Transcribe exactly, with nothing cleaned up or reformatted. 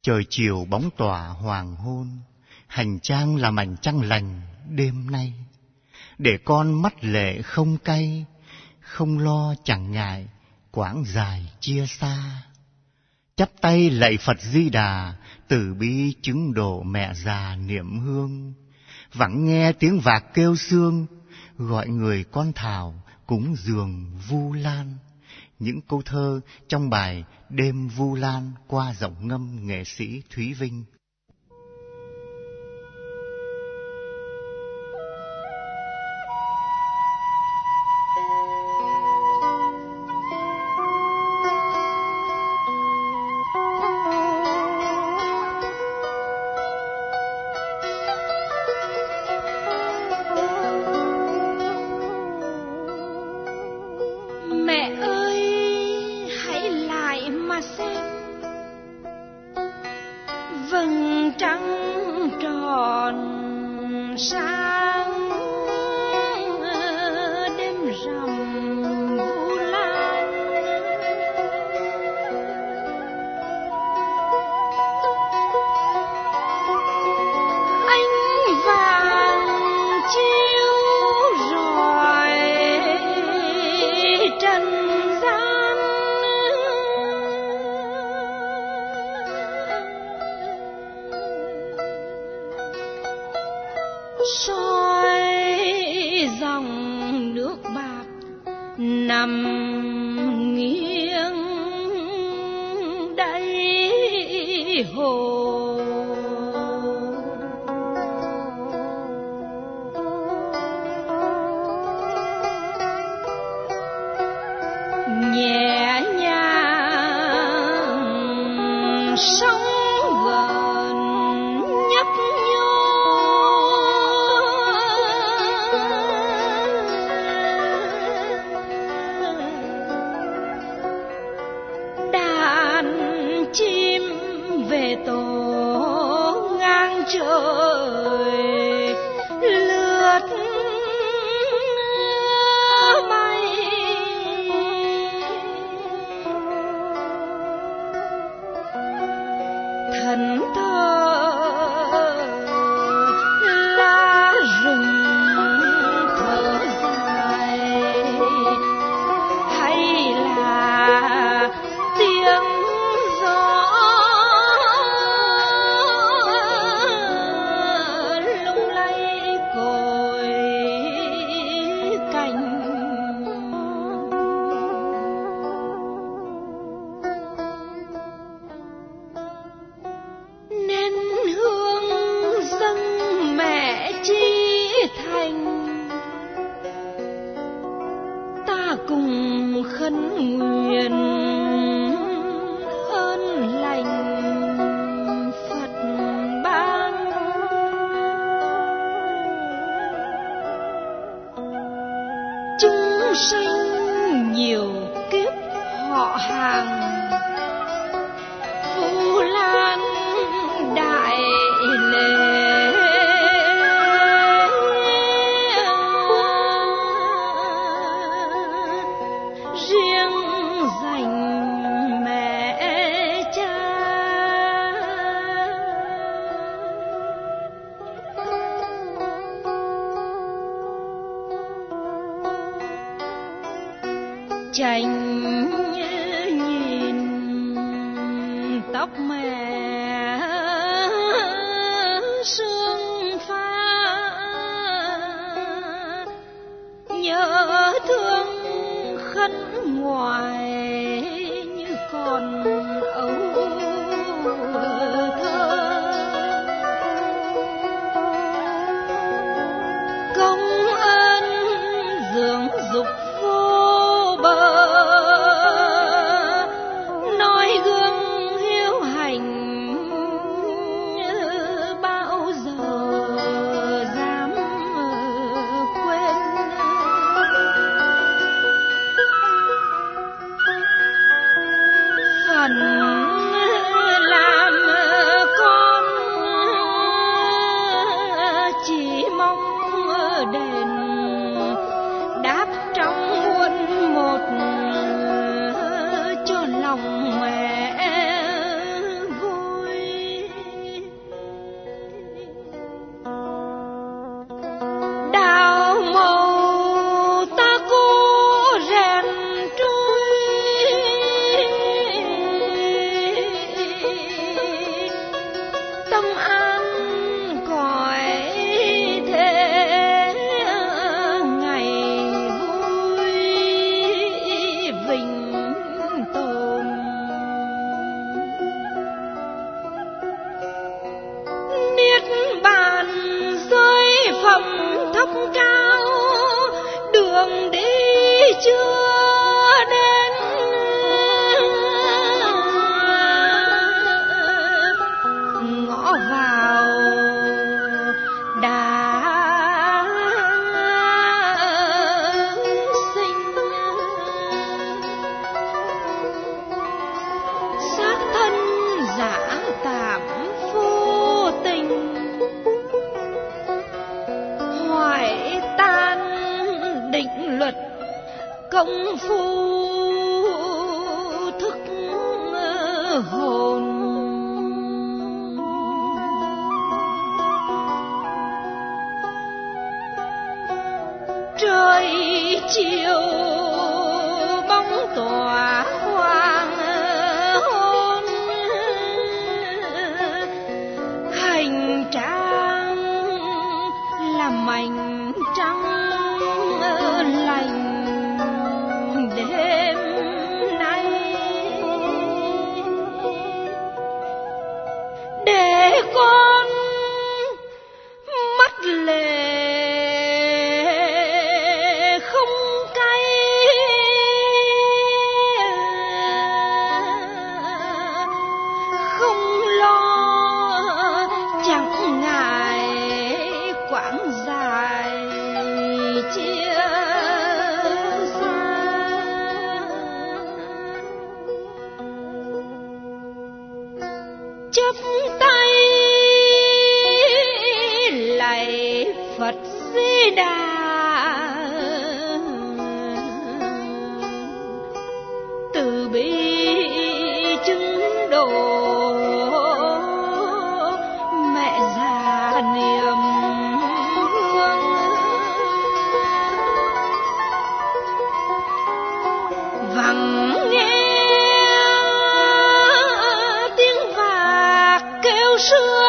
Trời chiều bóng tỏa hoàng hôn, hành trang là mảnh trăng lành đêm nay. Để con mắt lệ không cay, không lo chẳng ngại quãng dài chia xa. Chắp tay lạy Phật Di Đà, từ bi chứng độ mẹ già niệm hương. Vẳng nghe tiếng vạc kêu xương, gọi người con thảo cúng dường Vu Lan. Những câu thơ trong bài Đêm Vu Lan qua giọng ngâm nghệ sĩ Thúy Vinh. Vầng trăng tròn sáng đêm rằm Vu Lan, ánh vàng chiếu rọi trần gian. Soi dòng nước bạc nằm nghiêng đáy hồ, nhẹ nhàng sóng gợn nhấp nhô. Chim về tổ ngang trời lướt bay, thần thơ lá rừng thở dài, hay là tiếng cùng khấn nguyện ơn lành Phật ban. Chúng sanh nhiều kiếp họ hàng, Vu Lan đại lễ. Chành nhìn tóc mẹ sương pha, nhớ thương khấn ngoài như còn ấu thơ. Công ơn dưỡng dục vô bờ, nói gương hiếu hành bao giờ dám quên. Phận đường đi chưa đến, ngõ vào đã sinh, xác thân giả tạm vô tình, hoại tan định luật công phu thức hồn. Trời chiều bóng tỏa hoàng hôn, hành trang là mảnh trắng lành đêm nay, để con mắt lệ không cay, không lo chẳng ngại quãng dài chia xa. Chắp tay lạy Phật Di Đà, từ bi chứng độ mẹ già niềm hương. Vẳng nghe tiếng vạc kêu xưa